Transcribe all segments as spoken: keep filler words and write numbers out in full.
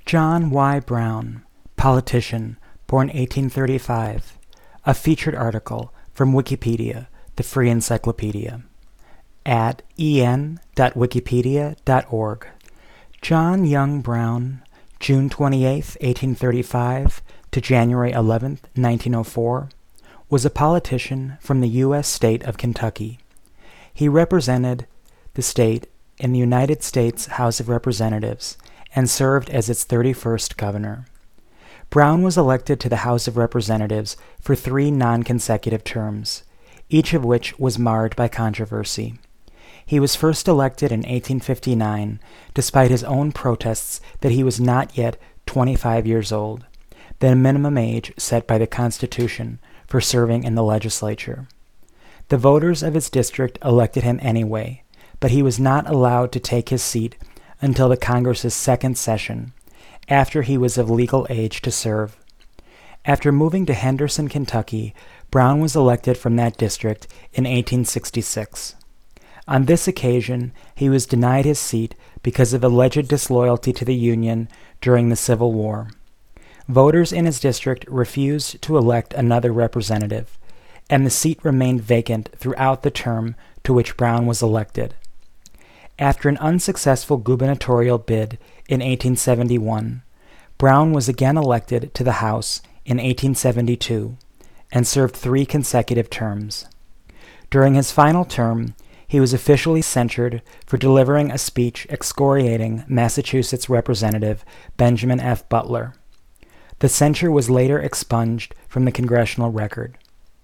John Y. Brown, politician, born eighteen thirty-five. A featured article from Wikipedia, the free encyclopedia, at e n dot wikipedia dot org. John Young Brown, June twenty-eighth, eighteen thirty-five to January eleventh, nineteen oh four, was a politician from the U S state of Kentucky. He represented the state in the United States House of Representatives and served as its thirty-first governor. Brown was elected to the House of Representatives for three non-consecutive terms, each of which was marred by controversy. He was first elected in eighteen fifty-nine, despite his own protests that he was not yet twenty-five years old, the minimum age set by the Constitution for serving in the legislature. The voters of his district elected him anyway, but he was not allowed to take his seat until the Congress's second session, after he was of legal age to serve. After moving to Henderson, Kentucky, Brown was elected from that district in eighteen sixty-six. On this occasion, he was denied his seat because of alleged disloyalty to the Union during the Civil War. Voters in his district refused to elect another representative, and the seat remained vacant throughout the term to which Brown was elected. After an unsuccessful gubernatorial bid in eighteen seventy-one, Brown was again elected to the House in eighteen seventy-two and served three consecutive terms. During his final term, he was officially censured for delivering a speech excoriating Massachusetts Representative Benjamin F. Butler. The censure was later expunged from the congressional record.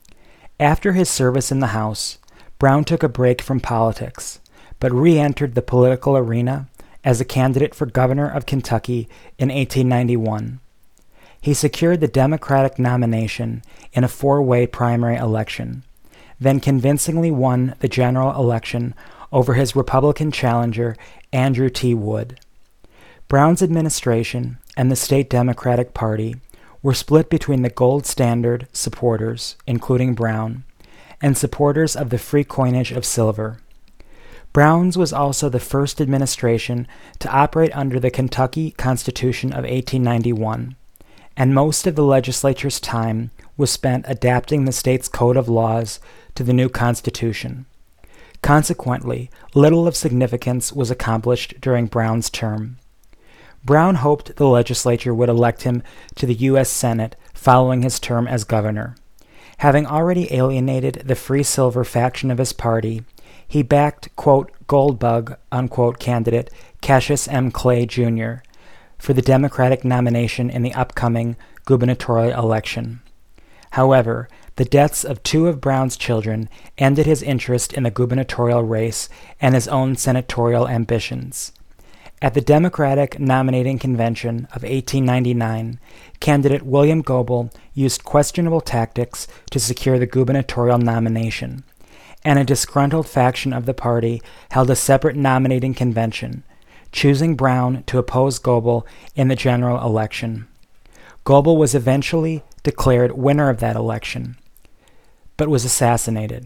After his service in the House, Brown took a break from politics, but re-entered the political arena as a candidate for governor of Kentucky in eighteen ninety-one. He secured the Democratic nomination in a four-way primary election, then convincingly won the general election over his Republican challenger Andrew T. Wood. Brown's administration and the state Democratic Party were split between the gold standard supporters, including Brown, and supporters of the free coinage of silver. Brown's was also the first administration to operate under the Kentucky Constitution of eighteen ninety-one, and most of the legislature's time was spent adapting the state's code of laws to the new Constitution. Consequently, little of significance was accomplished during Brown's term. Brown hoped the legislature would elect him to the U S Senate following his term as governor. Having already alienated the free silver faction of his party, he backed, quote, Goldbug, unquote, candidate Cassius M. Clay, Junior for the Democratic nomination in the upcoming gubernatorial election. However, the deaths of two of Brown's children ended his interest in the gubernatorial race and his own senatorial ambitions. At the Democratic nominating convention of eighteen ninety-nine, candidate William Goebel used questionable tactics to secure the gubernatorial nomination, and a disgruntled faction of the party held a separate nominating convention, choosing Brown to oppose Goebel in the general election. Goebel was eventually declared winner of that election, but was assassinated.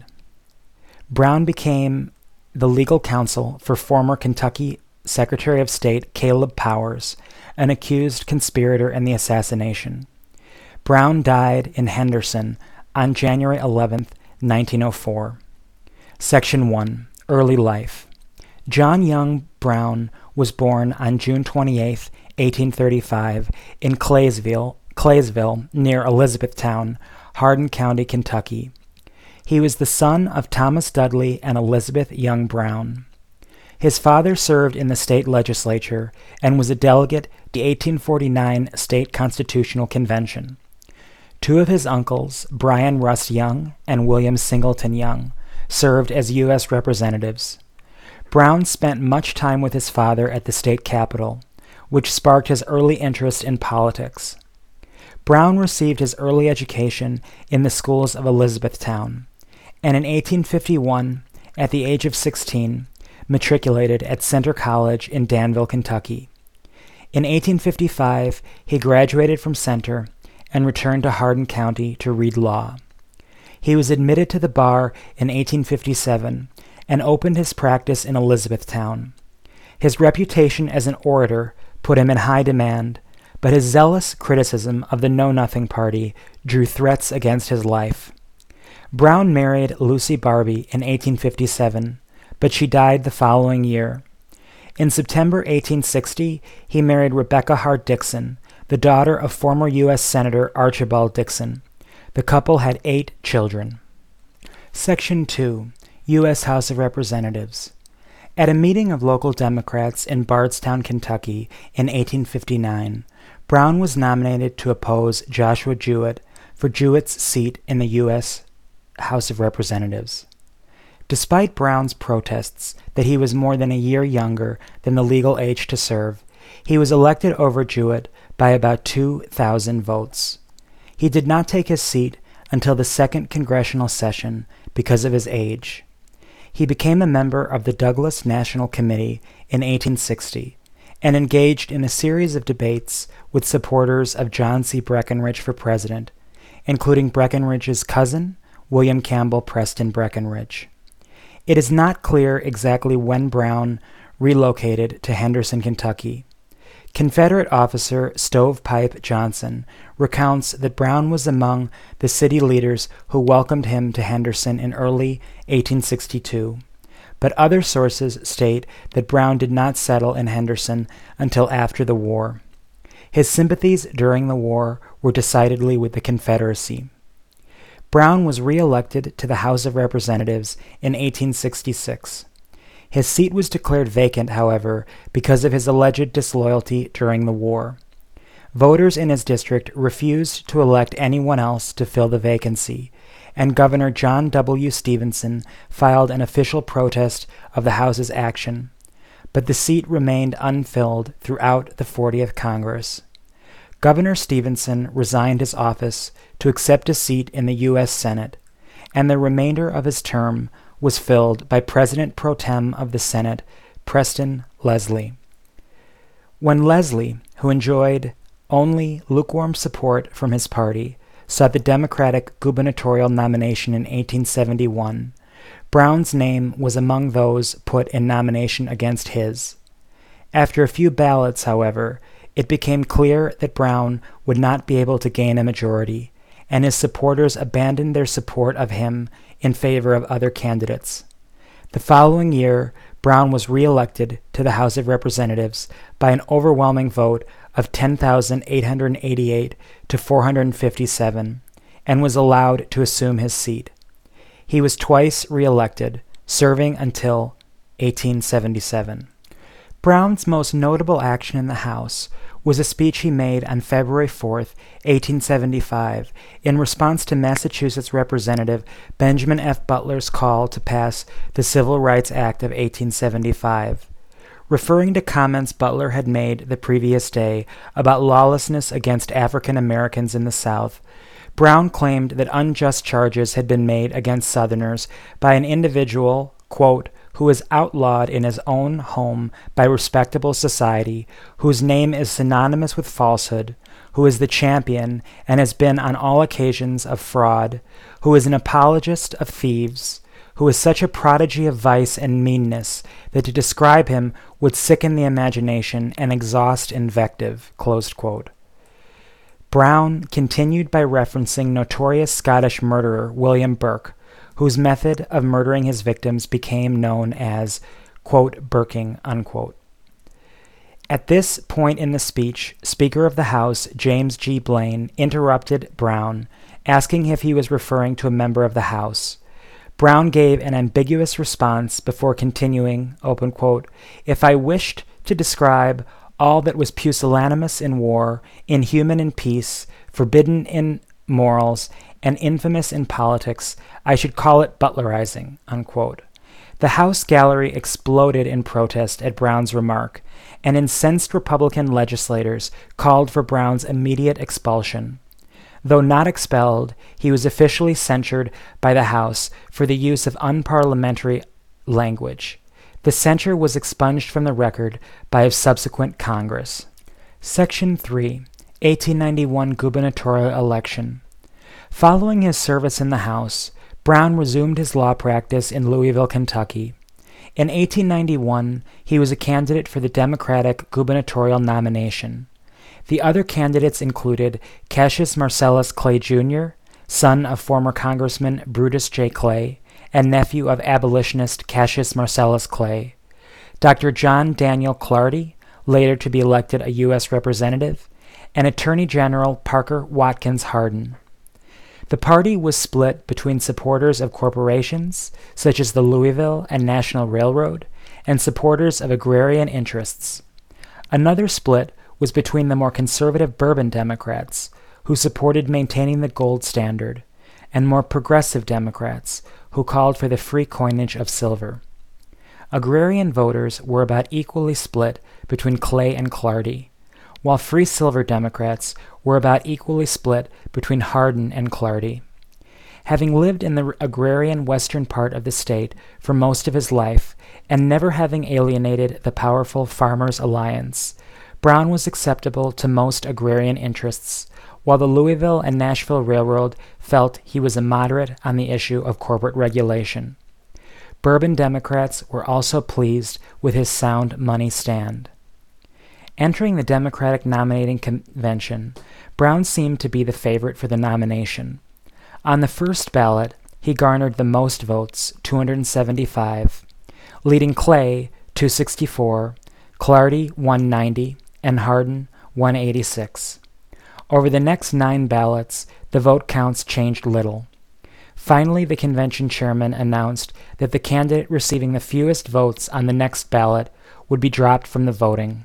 Brown became the legal counsel for former Kentucky Secretary of State Caleb Powers, an accused conspirator in the assassination. Brown died in Henderson on January eleventh, nineteen oh four. Section one. Early Life. John Young Brown was born on June twenty-eighth, eighteen thirty-five, in Claysville, Claysville, near Elizabethtown, Hardin County, Kentucky. He was the son of Thomas Dudley and Elizabeth Young Brown. His father served in the state legislature and was a delegate to the eighteen forty-nine State Constitutional Convention. Two of his uncles, Brian Russ Young and William Singleton Young, served as U S representatives. Brown spent much time with his father at the state capitol, which sparked his early interest in politics. Brown received his early education in the schools of Elizabethtown, and in eighteen fifty-one, at the age of sixteen, matriculated at Centre College in Danville, Kentucky. In eighteen fifty-five, he graduated from Centre and returned to Hardin County to read law. He was admitted to the bar in eighteen fifty-seven and opened his practice in Elizabethtown. His reputation as an orator put him in high demand, but his zealous criticism of the Know Nothing Party drew threats against his life. Brown married Lucy Barbie in eighteen fifty-seven, but she died the following year. In September eighteen sixty, he married Rebecca Hart Dixon, the daughter of former U S Senator Archibald Dixon. The couple had eight children. Section two. U S House of Representatives. At a meeting of local Democrats in Bardstown, Kentucky in eighteen fifty-nine, Brown was nominated to oppose Joshua Jewett for Jewett's seat in the U S House of Representatives. Despite Brown's protests that he was more than a year younger than the legal age to serve, he was elected over Jewett by about two thousand votes. He did not take his seat until the second congressional session because of his age. He became a member of the Douglas National Committee in eighteen sixty and engaged in a series of debates with supporters of John C. Breckinridge for president, including Breckinridge's cousin, William Campbell Preston Breckinridge. It is not clear exactly when Brown relocated to Henderson, Kentucky. Confederate officer Stovepipe Johnson recounts that Brown was among the city leaders who welcomed him to Henderson in early eighteen sixty-two, but other sources state that Brown did not settle in Henderson until after the war. His sympathies during the war were decidedly with the Confederacy. Brown was re-elected to the House of Representatives in eighteen sixty-six. His seat was declared vacant, however, because of his alleged disloyalty during the war. Voters in his district refused to elect anyone else to fill the vacancy, and Governor John W. Stevenson filed an official protest of the House's action, but the seat remained unfilled throughout the fortieth Congress. Governor Stevenson resigned his office to accept a seat in the U S Senate, and the remainder of his term was filled by President pro tem of the Senate, Preston Leslie. When Leslie, who enjoyed only lukewarm support from his party, sought the Democratic gubernatorial nomination in eighteen seventy-one, Brown's name was among those put in nomination against his. After a few ballots, however, it became clear that Brown would not be able to gain a majority, and his supporters abandoned their support of him in favor of other candidates. The following year, Brown was re-elected to the House of Representatives by an overwhelming vote of ten thousand eight hundred eighty-eight to four hundred fifty-seven, and was allowed to assume his seat. He was twice re-elected, serving until eighteen seventy-seven. Brown's most notable action in the House was a speech he made on February fourth, eighteen seventy-five, in response to Massachusetts Representative Benjamin F. Butler's call to pass the Civil Rights Act of eighteen seventy-five. Referring to comments Butler had made the previous day about lawlessness against African Americans in the South, Brown claimed that unjust charges had been made against Southerners by an individual, quote, who is outlawed in his own home by respectable society, whose name is synonymous with falsehood, who is the champion and has been on all occasions of fraud, who is an apologist of thieves, who is such a prodigy of vice and meanness that to describe him would sicken the imagination and exhaust invective, closed quote. Brown continued by referencing notorious Scottish murderer William Burke, whose method of murdering his victims became known as, quote, Burking, unquote. At this point in the speech, Speaker of the House James G. Blaine interrupted Brown, asking if he was referring to a member of the House. Brown gave an ambiguous response before continuing, open quote, if I wished to describe all that was pusillanimous in war, inhuman in peace, forbidden in morals, and infamous in politics, I should call it Butlerizing, unquote. The House gallery exploded in protest at Brown's remark, and incensed Republican legislators called for Brown's immediate expulsion. Though not expelled, he was officially censured by the House for the use of unparliamentary language. The censure was expunged from the record by a subsequent Congress. Section three. eighteen ninety-one Gubernatorial Election. Following his service in the House, Brown resumed his law practice in Louisville, Kentucky. In eighteen ninety-one, he was a candidate for the Democratic gubernatorial nomination. The other candidates included Cassius Marcellus Clay Junior, son of former Congressman Brutus J. Clay and nephew of abolitionist Cassius Marcellus Clay, Doctor John Daniel Clardy, later to be elected a U S representative, and Attorney General Parker Watkins Hardin. The party was split between supporters of corporations, such as the Louisville and National Railroad, and supporters of agrarian interests. Another split was between the more conservative Bourbon Democrats, who supported maintaining the gold standard, and more progressive Democrats, who called for the free coinage of silver. Agrarian voters were about equally split between Clay and Clardy, while free silver Democrats were about equally split between Hardin and Clardy. Having lived in the agrarian western part of the state for most of his life, and never having alienated the powerful Farmers' Alliance, Brown was acceptable to most agrarian interests, while the Louisville and Nashville Railroad felt he was a moderate on the issue of corporate regulation. Bourbon Democrats were also pleased with his sound money stand. Entering the Democratic nominating convention, Brown seemed to be the favorite for the nomination. On the first ballot, he garnered the most votes, two hundred seventy-five, leading Clay, two hundred sixty-four, Clardy, one hundred ninety, and Hardin, one hundred eighty-six. Over the next nine ballots, the vote counts changed little. Finally, the convention chairman announced that the candidate receiving the fewest votes on the next ballot would be dropped from the voting.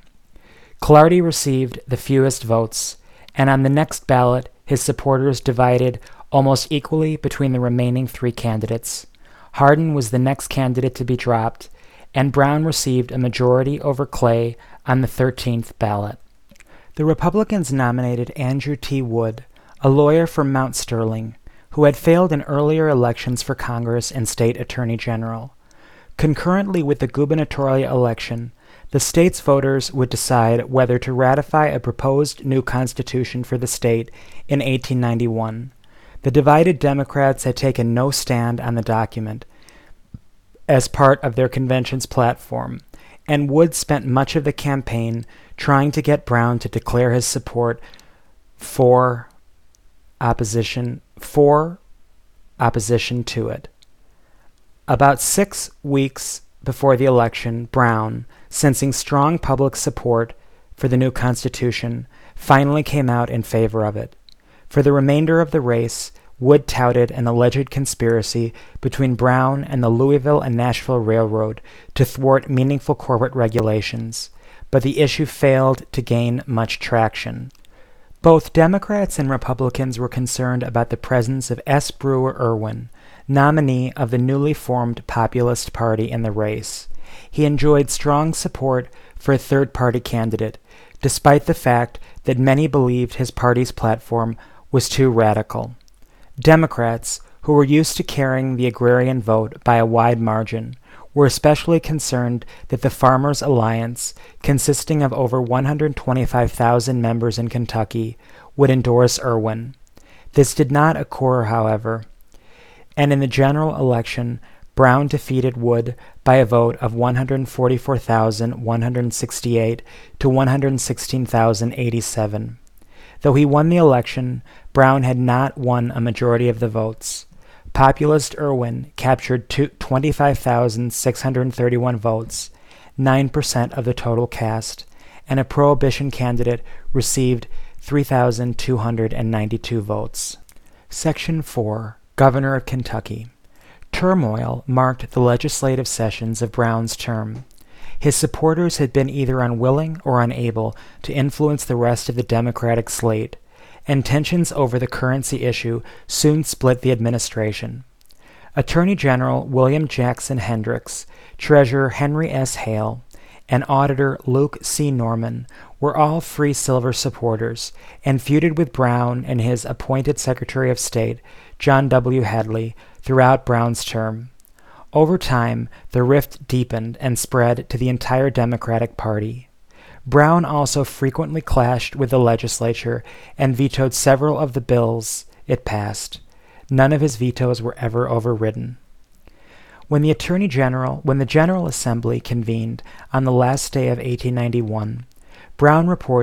Clardy received the fewest votes, and on the next ballot, his supporters divided almost equally between the remaining three candidates. Hardin was the next candidate to be dropped, and Brown received a majority over Clay on the thirteenth ballot. The Republicans nominated Andrew T. Wood, a lawyer from Mount Sterling, who had failed in earlier elections for Congress and state attorney general. Concurrently with the gubernatorial election, the state's voters would decide whether to ratify a proposed new constitution for the state in eighteen ninety-one. The divided Democrats had taken no stand on the document as part of their convention's platform, and Wood spent much of the campaign trying to get Brown to declare his support for opposition for opposition to it. About six weeks before the election, Brown, sensing strong public support for the new Constitution, finally came out in favor of it. For the remainder of the race, Wood touted an alleged conspiracy between Brown and the Louisville and Nashville Railroad to thwart meaningful corporate regulations, but the issue failed to gain much traction. Both Democrats and Republicans were concerned about the presence of S. Brewer Irwin, nominee of the newly formed Populist Party, in the race. He enjoyed strong support for a third-party candidate, despite the fact that many believed his party's platform was too radical. Democrats, who were used to carrying the agrarian vote by a wide margin, were especially concerned that the Farmers' Alliance, consisting of over one hundred twenty-five thousand members in Kentucky, would endorse Irwin. This did not occur, however, and in the general election, Brown defeated Wood by a vote of one hundred forty-four thousand one hundred sixty-eight to one hundred sixteen thousand eighty-seven. Though he won the election, Brown had not won a majority of the votes. Populist Irwin captured twenty-five thousand six hundred thirty-one votes, nine percent of the total cast, and a Prohibition candidate received three thousand two hundred ninety-two votes. Section four. Governor of Kentucky. Turmoil marked the legislative sessions of Brown's term. His supporters had been either unwilling or unable to influence the rest of the Democratic slate, and tensions over the currency issue soon split the administration. Attorney General William Jackson Hendricks, Treasurer Henry S. Hale, and Auditor Luke C. Norman were all free silver supporters and feuded with Brown and his appointed Secretary of State, John W. Hadley, throughout Brown's term. Over time, the rift deepened and spread to the entire Democratic Party. Brown also frequently clashed with the legislature and vetoed several of the bills it passed. None of his vetoes were ever overridden. When the Attorney General, when the General Assembly convened on the last day of eighteen ninety-one, Brown reported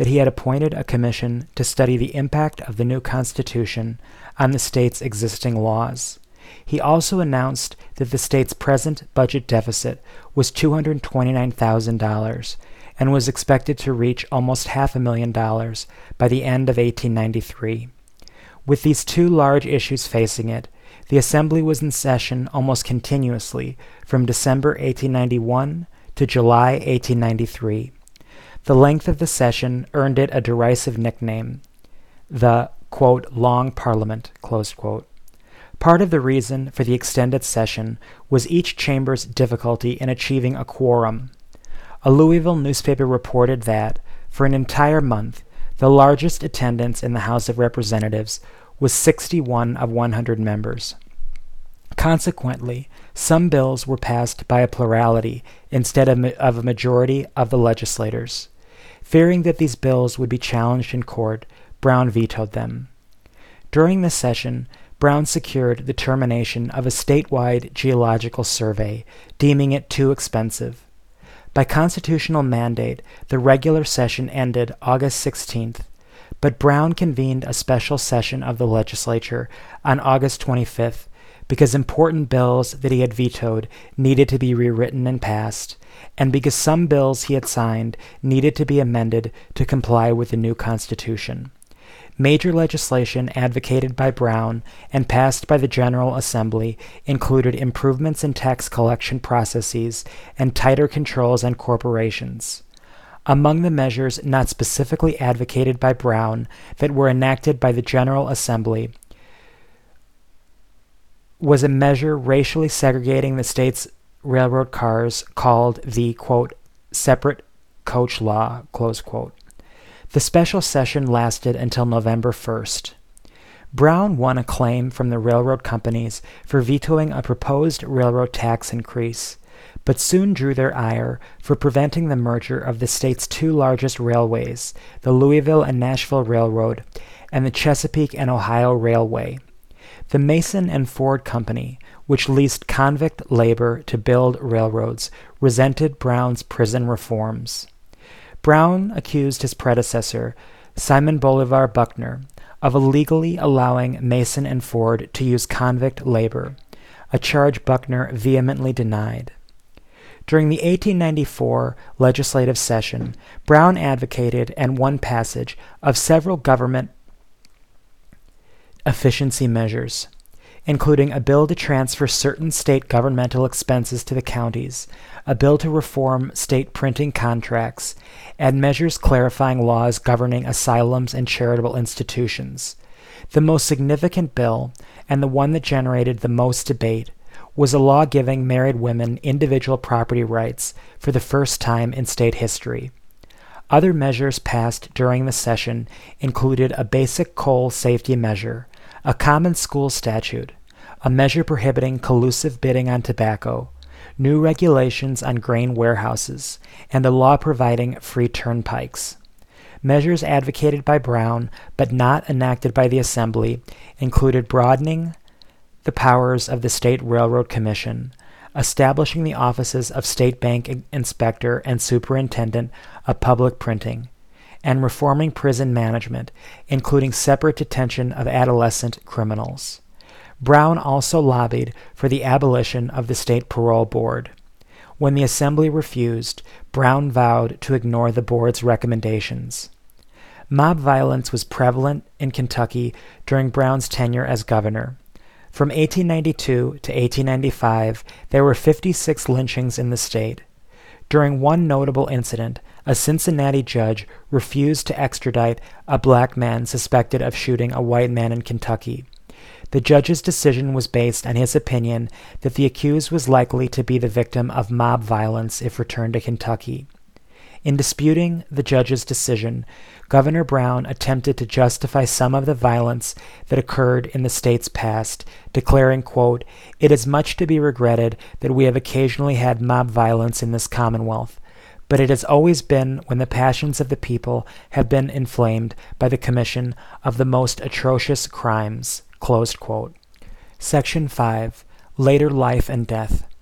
that he had appointed a commission to study the impact of the new Constitution on the state's existing laws. He also announced that the state's present budget deficit was two hundred twenty-nine thousand dollars and was expected to reach almost half a million dollars by the end of eighteen ninety-three. With these two large issues facing it, the Assembly was in session almost continuously from December eighteen ninety-one to July eighteen ninety-three. The length of the session earned it a derisive nickname, the, quote, Long Parliament, closed quote. Part of the reason for the extended session was each chamber's difficulty in achieving a quorum. A Louisville newspaper reported that, for an entire month, the largest attendance in the House of Representatives was sixty-one of one hundred members. Consequently, some bills were passed by a plurality instead of, of a majority of the legislators. Fearing that these bills would be challenged in court, Brown vetoed them. During this session, Brown secured the termination of a statewide geological survey, deeming it too expensive. By constitutional mandate, the regular session ended August sixteenth, but Brown convened a special session of the legislature on August twenty-fifth because important bills that he had vetoed needed to be rewritten and passed, and because some bills he had signed needed to be amended to comply with the new Constitution. Major legislation advocated by Brown and passed by the General Assembly included improvements in tax collection processes and tighter controls on corporations. Among the measures not specifically advocated by Brown that were enacted by the General Assembly was a measure racially segregating the state's railroad cars called the, quote, separate coach law, close quote. The special session lasted until November first. Brown won a claim from the railroad companies for vetoing a proposed railroad tax increase, but soon drew their ire for preventing the merger of the state's two largest railways, the Louisville and Nashville Railroad and the Chesapeake and Ohio Railway. The Mason and Ford Company, which leased convict labor to build railroads, resented Brown's prison reforms. Brown accused his predecessor, Simon Bolivar Buckner, of illegally allowing Mason and Ford to use convict labor, a charge Buckner vehemently denied. During the eighteen ninety-four legislative session, Brown advocated and won passage of several government efficiency measures, including a bill to transfer certain state governmental expenses to the counties, a bill to reform state printing contracts, and measures clarifying laws governing asylums and charitable institutions. The most significant bill, and the one that generated the most debate, was a law giving married women individual property rights for the first time in state history. Other measures passed during the session included a basic coal safety measure, a common school statute, a measure prohibiting collusive bidding on tobacco, new regulations on grain warehouses, and a law providing free turnpikes. Measures advocated by Brown but not enacted by the Assembly included broadening the powers of the State Railroad Commission, establishing the offices of State Bank Inspector and Superintendent of Public Printing, and reforming prison management, including separate detention of adolescent criminals. Brown also lobbied for the abolition of the State Parole Board. When the Assembly refused, Brown vowed to ignore the board's recommendations. Mob violence was prevalent in Kentucky during Brown's tenure as governor. From eighteen ninety-two to eighteen ninety-five, there were fifty-six lynchings in the state. During one notable incident, a Cincinnati judge refused to extradite a black man suspected of shooting a white man in Kentucky. The judge's decision was based on his opinion that the accused was likely to be the victim of mob violence if returned to Kentucky. In disputing the judge's decision, Governor Brown attempted to justify some of the violence that occurred in the state's past, declaring, quote, "It is much to be regretted that we have occasionally had mob violence in this Commonwealth, but it has always been when the passions of the people have been inflamed by the commission of the most atrocious crimes." Closed quote. Section five. Later Life and Death.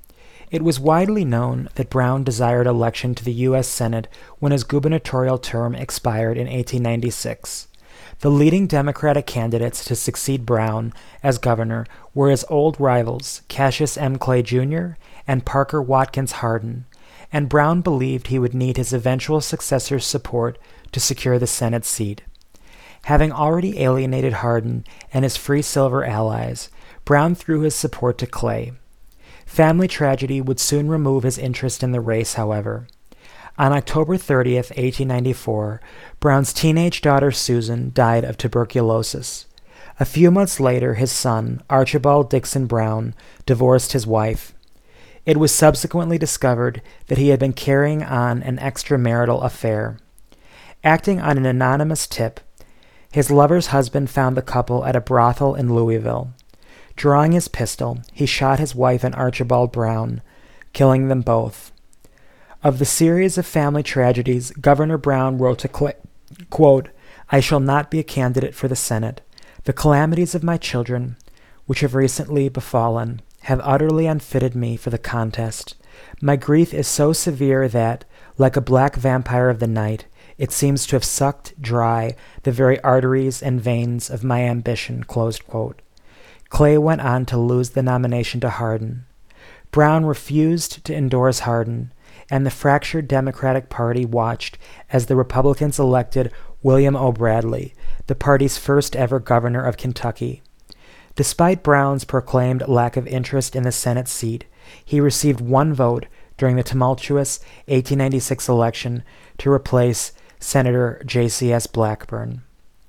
It was widely known that Brown desired election to the U S Senate when his gubernatorial term expired in eighteen ninety-six. The leading Democratic candidates to succeed Brown as governor were his old rivals, Cassius M. Clay Junior and Parker Watkins Hardin, and Brown believed he would need his eventual successor's support to secure the Senate seat. Having already alienated Hardin and his Free Silver allies, Brown threw his support to Clay. Family tragedy would soon remove his interest in the race, however. On October thirtieth, eighteen ninety-four, Brown's teenage daughter Susan died of tuberculosis. A few months later, his son, Archibald Dixon Brown, divorced his wife. It was subsequently discovered that he had been carrying on an extramarital affair. Acting on an anonymous tip, his lover's husband found the couple at a brothel in Louisville. Drawing his pistol, he shot his wife and Archibald Brown, killing them both. Of the series of family tragedies, Governor Brown wrote to Clay, quote, "I shall not be a candidate for the Senate. The calamities of my children, which have recently befallen, have utterly unfitted me for the contest. My grief is so severe that, like a black vampire of the night, it seems to have sucked dry the very arteries and veins of my ambition." Closed quote. Clay went on to lose the nomination to Hardin. Brown refused to endorse Hardin, and the fractured Democratic Party watched as the Republicans elected William O. Bradley, the party's first ever governor of Kentucky. Despite Brown's proclaimed lack of interest in the Senate seat, he received one vote during the tumultuous eighteen ninety-six election to replace Senator J C S Blackburn.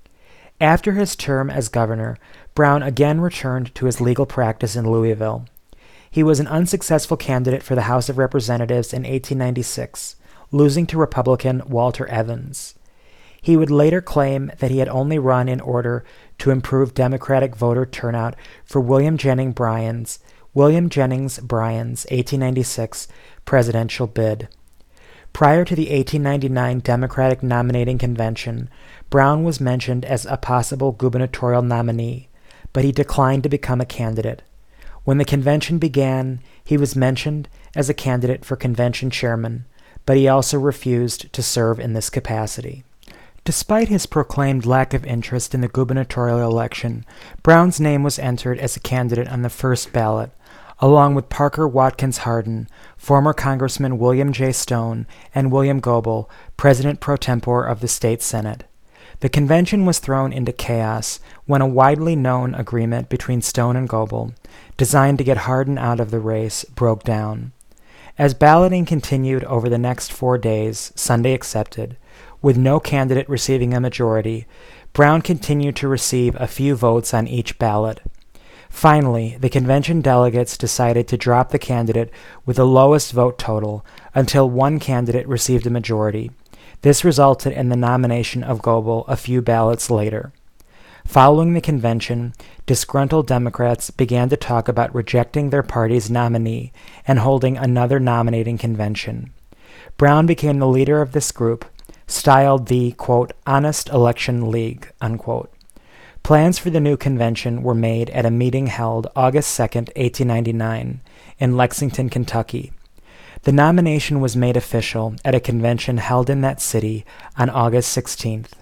After his term as governor, Brown again returned to his legal practice in Louisville. He was an unsuccessful candidate for the House of Representatives in eighteen ninety-six, losing to Republican Walter Evans. He would later claim that he had only run in order to improve Democratic voter turnout for William Jennings Bryan's William Jennings Bryan's eighteen ninety-six presidential bid. Prior to the eighteen ninety-nine Democratic nominating convention, Brown was mentioned as a possible gubernatorial nominee, but he declined to become a candidate. When the convention began, he was mentioned as a candidate for convention chairman, but he also refused to serve in this capacity. Despite his proclaimed lack of interest in the gubernatorial election, Brown's name was entered as a candidate on the first ballot, along with Parker Watkins Hardin, former Congressman William J. Stone, and William Goebel, President pro tempore of the state Senate. The convention was thrown into chaos when a widely known agreement between Stone and Goebel, designed to get Hardin out of the race, broke down. As balloting continued over the next four days, Sunday excepted, with no candidate receiving a majority, Brown continued to receive a few votes on each ballot. Finally, the convention delegates decided to drop the candidate with the lowest vote total until one candidate received a majority. This resulted in the nomination of Goebel a few ballots later. Following the convention, disgruntled Democrats began to talk about rejecting their party's nominee and holding another nominating convention. Brown became the leader of this group, styled the, quote, Honest Election League, unquote. Plans for the new convention were made at a meeting held August second, eighteen ninety-nine, in Lexington, Kentucky. The nomination was made official at a convention held in that city on August sixteenth.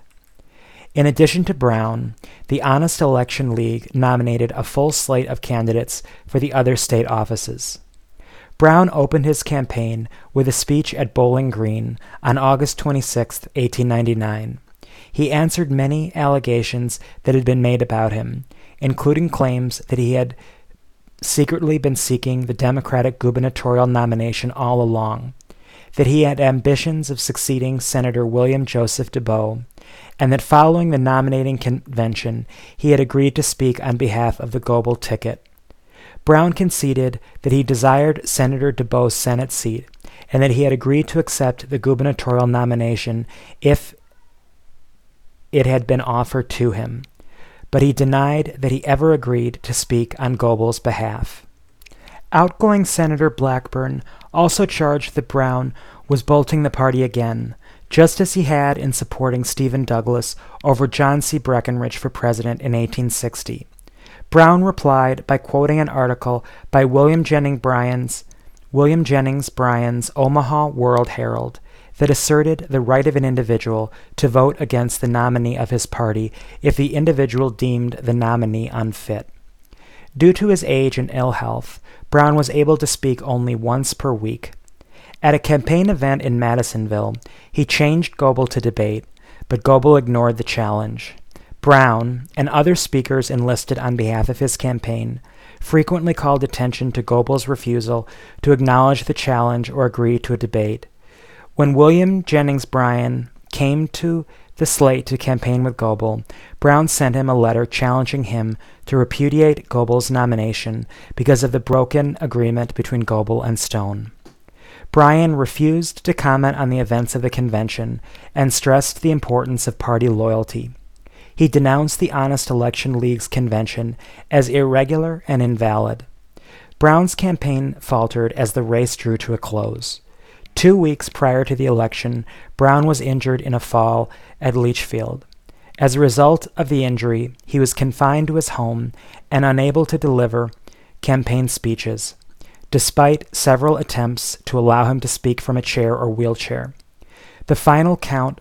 In addition to Brown, the Honest Election League nominated a full slate of candidates for the other state offices. Brown opened his campaign with a speech at Bowling Green on August twenty-sixth, eighteen ninety-nine. He answered many allegations that had been made about him, including claims that he had secretly been seeking the Democratic gubernatorial nomination all along, that he had ambitions of succeeding Senator William Joseph DuBois, and that following the nominating convention, he had agreed to speak on behalf of the Goebel ticket. Brown conceded that he desired Senator DuBois' Senate seat, and that he had agreed to accept the gubernatorial nomination if it had been offered to him, but he denied that he ever agreed to speak on Goebel's behalf. Outgoing Senator Blackburn also charged that Brown was bolting the party again, just as he had in supporting Stephen Douglas over John C. Breckinridge for president in eighteen sixty. Brown replied by quoting an article by William Jennings Bryan's William Jennings Bryan's Omaha World Herald that asserted the right of an individual to vote against the nominee of his party if the individual deemed the nominee unfit. Due to his age and ill health, Brown was able to speak only once per week. At a campaign event in Madisonville, he changed Goebel to debate, but Goebel ignored the challenge. Brown, and other speakers enlisted on behalf of his campaign, frequently called attention to Goebel's refusal to acknowledge the challenge or agree to a debate. When William Jennings Bryan came to the slate to campaign with Goebel, Brown sent him a letter challenging him to repudiate Goebel's nomination because of the broken agreement between Goebel and Stone. Bryan refused to comment on the events of the convention and stressed the importance of party loyalty. He denounced the Honest Election League's convention as irregular and invalid. Brown's campaign faltered as the race drew to a close. Two weeks prior to the election, Brown was injured in a fall at Leachfield. As a result of the injury, he was confined to his home and unable to deliver campaign speeches, despite several attempts to allow him to speak from a chair or wheelchair. The final count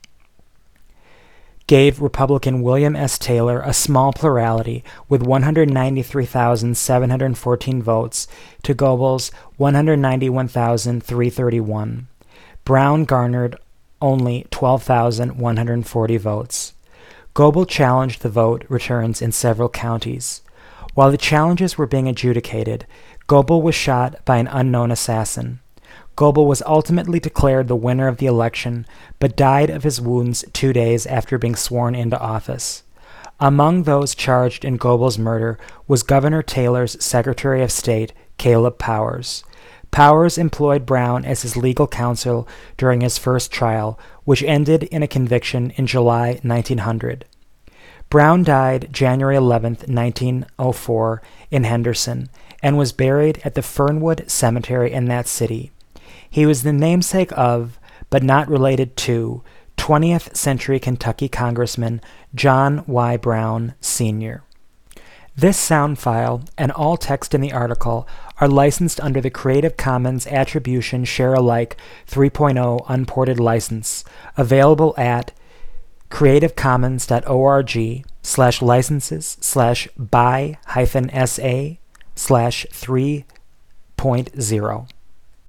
gave Republican William S. Taylor a small plurality with one hundred ninety-three thousand seven hundred fourteen votes to Goebel's one hundred ninety-one thousand three hundred thirty-one. Brown garnered only twelve thousand one hundred forty votes. Goebel challenged the vote returns in several counties. While the challenges were being adjudicated, Goebel was shot by an unknown assassin. Goebel was ultimately declared the winner of the election, but died of his wounds two days after being sworn into office. Among those charged in Goebel's murder was Governor Taylor's Secretary of State, Caleb Powers. Powers employed Brown as his legal counsel during his first trial, which ended in a conviction in July nineteen hundred. Brown died January eleventh, nineteen oh four, in Henderson, and was buried at the Fernwood Cemetery in that city. He was the namesake of, but not related to, twentieth century Kentucky Congressman John Y. Brown, Senior This sound file and all text in the article are licensed under the Creative Commons Attribution Share Alike three point oh Unported License, available at creativecommons.org slash licenses slash by hyphen sa slash three point zero.